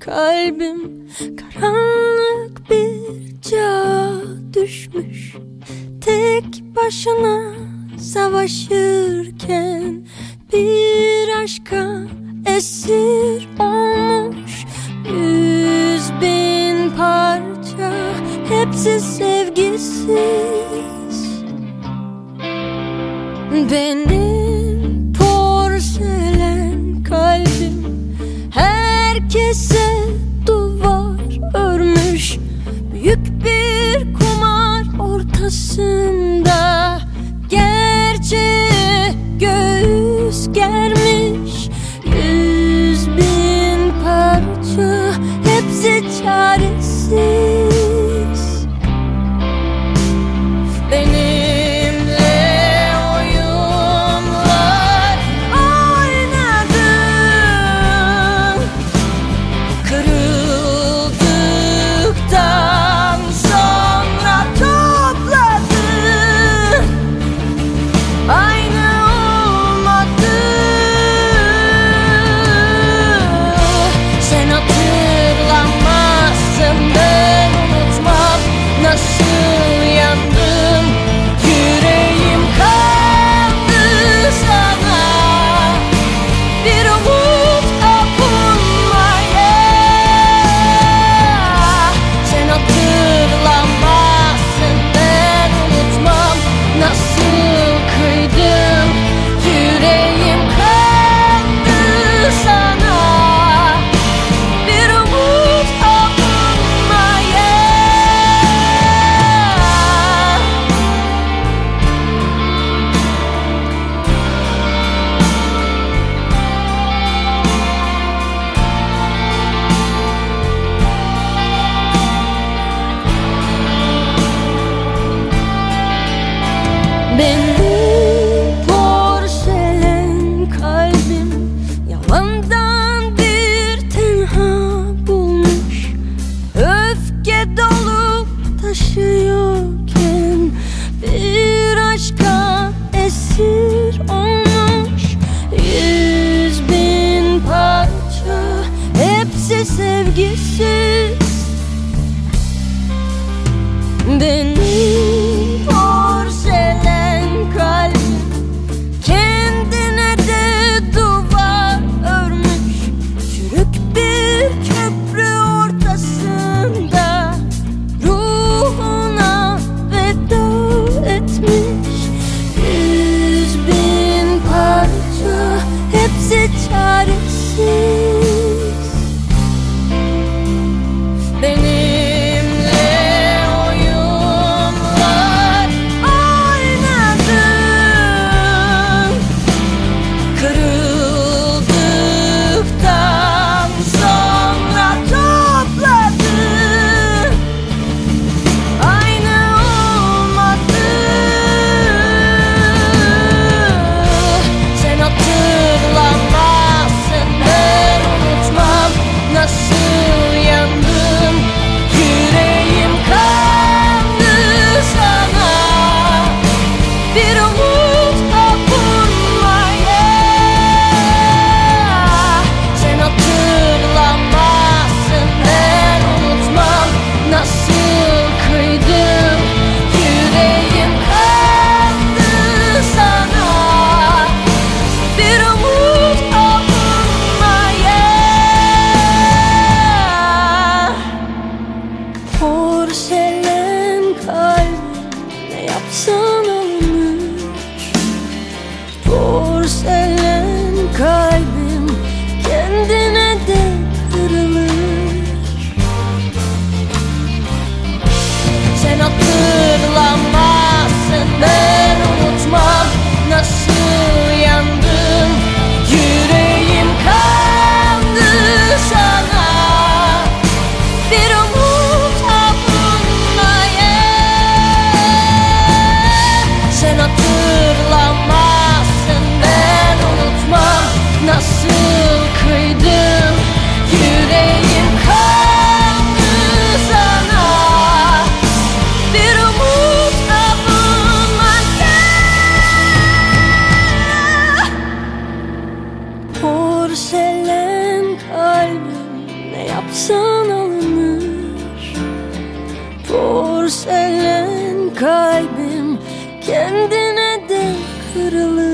kalbim karanlık bir cağa düşmüş. Tek başına savaşırken bir aşka esir olmuş. 100.000 parça, hepsi sevgisiz. Benim porselen kalbim herkese duvar örmüş. Büyük bir kumar ortasında gerçeğe göğüs germiş. 100.000 parça, hepsi çaresiz. Benimle oyunlar oynadın. Kırıldıktan sonra topladın. Aynı olmadı. Sen hatırlamazsın, ben unutmam. Nasıl yandım, yüreğim kandı sana. Bir umut kapılmaya. Sen hatırlamazsın, ben unutmam. Nasıl kıydım, yüreğim kandı sana. Bir umut kapılmaya. Benim porselen kalbim yalandan bir tenha bulmuş. Öfke dolu taşıyorken bir aşka esir olmuş. 100.000 parça, hepsi sevgisiz. Benim porselen kalbim kendine de duvar örmüş. Çürük bir köprü ortasında ruhuna veda etmiş. 100.000 parça, hepsi çaresiz. Benimle oyunlar oynadın. Kırıldıktan sonra topladın. Aynı olmadı. Sen hatırlamazsın, ben unutmam. Nasıl yandım, yüreğim kandı sana. Bir umut kapılmaya. Sen hatırlamazsın, ben unutmam. Nasıl kıydım, yüreğim kandı sana. Bir umut kapılmaya. Porselen kalbim, ne yapsan olmuş. Porselen kalbim kendine de kırılır. Sen hatırlamazsın, ben unutmam. Nasıl yandım, yüreğim kandı sana. Bir umut kapılmaya. Sen hatırlamazsın, ben unutmam. Nasıl kıydım, yüreğim kandı sana. Bir umut kapılmaya. Porselen kalbim, ne yapsan yapsan alınır. Porselen kalbim kendine de kırılır.